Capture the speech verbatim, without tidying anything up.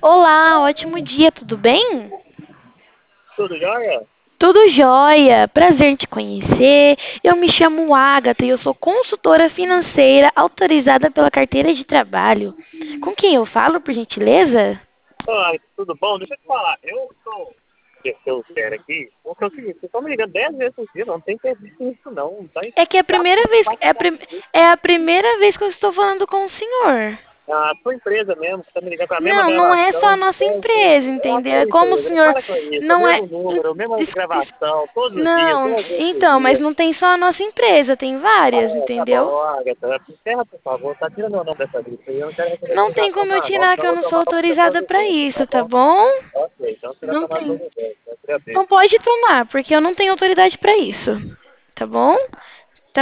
Olá, ótimo dia, tudo bem? Tudo jóia? Tudo jóia, prazer em te conhecer. Eu me chamo Agatha e eu sou consultora financeira autorizada pela carteira de trabalho. Com quem eu falo, por gentileza? Ai, tudo bom? Deixa eu te falar. Eu sou que eu quero aqui, porque é o seguinte, vocês estão me ligando dez vezes por dia, não tem que ter isso não, não tá É que é a chato, primeira não vez, vai é a, ficar prim- comigo. é a primeira vez que eu estou falando com o senhor. A sua empresa mesmo, que tá me ligando com a mesma Não, não é só a gravação, nossa dez vezes, empresa, é a entendeu? sua É como o empresa, não senhor para com isso, é o não é. mesmo número, a mesma des- des- gravação, todos os dias, Não, dez vezes por então, mas dia. não tem só a nossa empresa, tem várias, Ah, tá entendeu? bom, Agatha, encerra, por favor, tá tirando o nome dessa lista aí, eu não quero receber Não tem autorização como eu pra não, tirar que senão eu eu vou não sou tomar como seu autorizada pra providência, tá isso, tá bom? bom? Ok, então você vai Não tomar tem. providência, eu agradeço. Não pode tomar, porque eu não tenho autoridade pra isso. Tá bom?